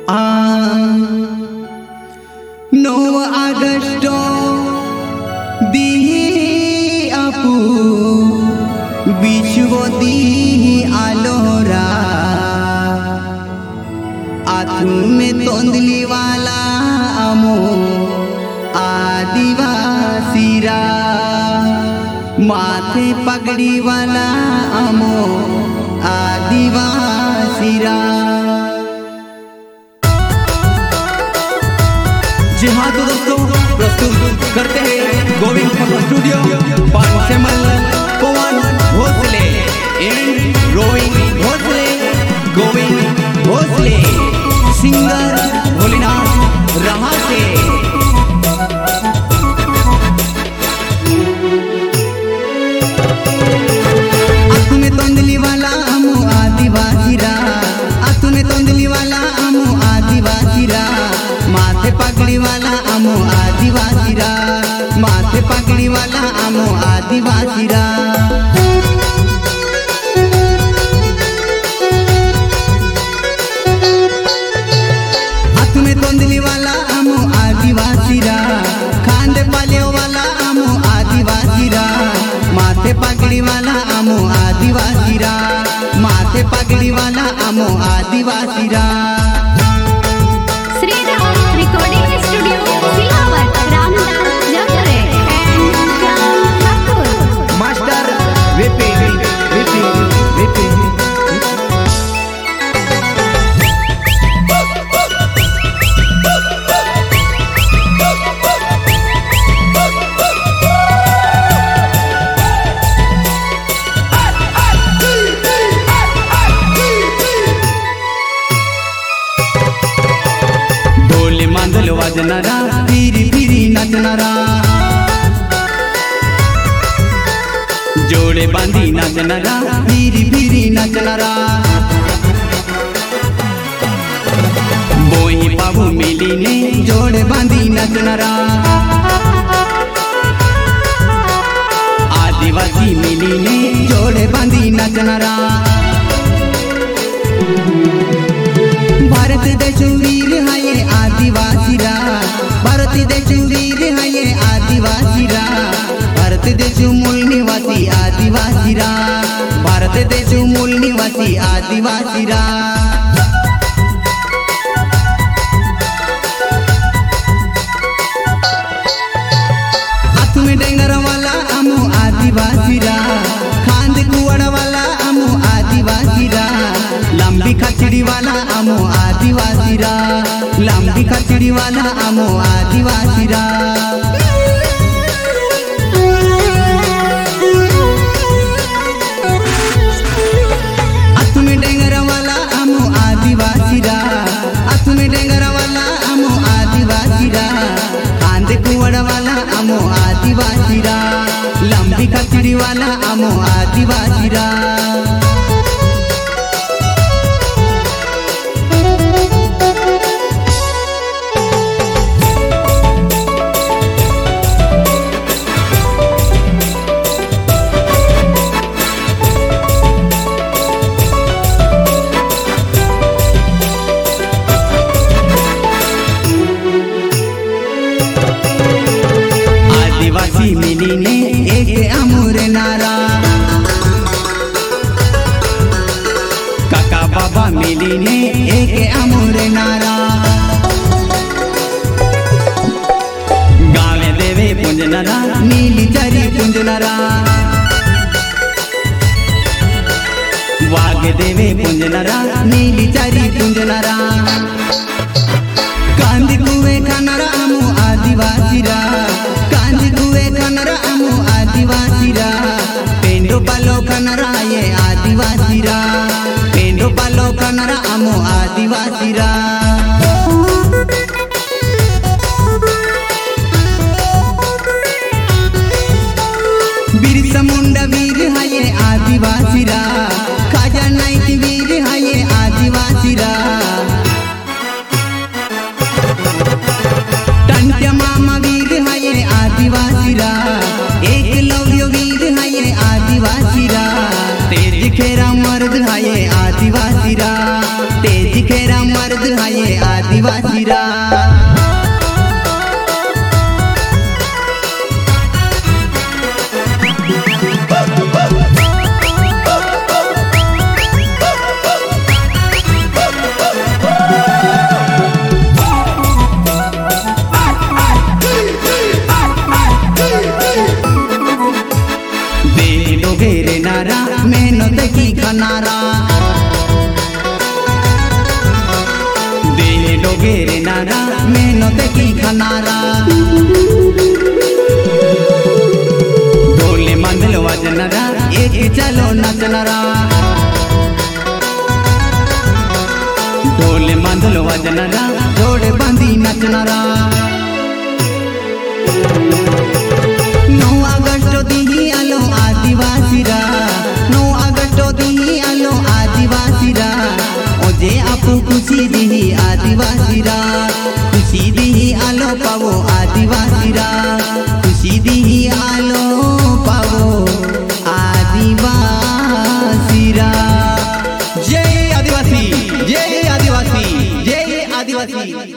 9 August দিহি আপু विश्व दिही आलोरा आथू में तोंदली वाला अमो आदिवासीरा माथे पगड़ी वाला अमो आदिवासीरा। जी हाँ तो दोस्तों प्रस्तुत करते हैं गोविंद स्टूडियो पानसेमल पवन भोसले एंड रोविंग भोसले गोविंद भोसले सिंगर भोलेनाथ रहा से। आँख में तोंदली वाला अमो आदिवासीरा आँख में तोंदली वाला अमो आदिवासीरा माथे पगड़ी वाला अमो आदिवासीरा माथे पगड़ी वाला अमो आदिवासीरा। हाथ में तोंदली वाला अमो आदिवासीरा खांदे पाले वाला अमो आदिवासीरा माथे पगड़ी वाला अमो आदिवासीरा माथे पगड़ी वाला अमो आदिवासीरा। मांदल वाजनारा फिरी फिरी नाचनारा जोड़े बांधी नाचनारा फिरी फिरी नाचनारा बोही बाबू मिली ने जोड़े बांधी नाचनारा आदिवासी मिली ने जोड़े बांधी नाचनारा। भारत देश वीर है ये आदिवासीरा भारत देश वीर है ये आदिवासीरा भारत देश मूल निवासी आदिवासीरा भारत देश मूल निवासी आदिवासीरा। हाथ में डेंगर वाला अमो आदिवासीरा खांद कुआड़ वाला अमो आदिवासीरा लंबी खचड़ी वाला अमो आदिवासीरा लंबी खचड़ी वाला अमो आदिवासीरा। हाथ में डेंगर वाला अमो आदिवासीरा हाथ में डेंगर वाला अमो आदिवासीरा कांदे कुआड़ वाला अमो आदिवासीरा लंबी खचड़ी वाला अमो आदिवासीरा। आदिवासी मिली ने एक अमूर नारा काका बाबा मिली ने एक अमूर नारा गावे देवे पुंजनरा नीली चरी पुंजनरा वाग देवे पुंजनरा नीली चरी पुंजनरा कांदी कुए खानरा अमो आदिवासीरा कांदी कुए खानरा अमो आदिवासीरा पेंडो पालो खानरा ये आदिवासीरा पेंडो पालो खानरा अमो आदिवासीरा। बिरसा मुंडा वीर है ये आदिवासीरा खाजा नाइक वीर है ये आदिवासीरा टंट्या मामा वीर है ये आदिवासीरा एक लव्य वीर है ये आदिवासीरा तेज खेरा मर्द है ये आदिवासीरा तेज खेरा मर्द है ये आदिवासी रा। घेरे नारा मेहनत की खनारा, दे दो घेरे नारा मेहनत की खनारा। ढोले मंडल वजनरा एक चलो नचनरा, ढोले मंडल वजनरा जोड़े बंदी नचनरा। 9 अगस्त दी आलो आदिवासी रा, 9 अगस्त दी आलो आदिवासी रा। ओजे आपू खुशी दी आदिवासी रा, खुशी दी आलो पावो आदिवासी रा, खुशी दी आलो पावो आदिवासी रा। जय आदिवासी, जय आदिवासी, जय आदिवासी।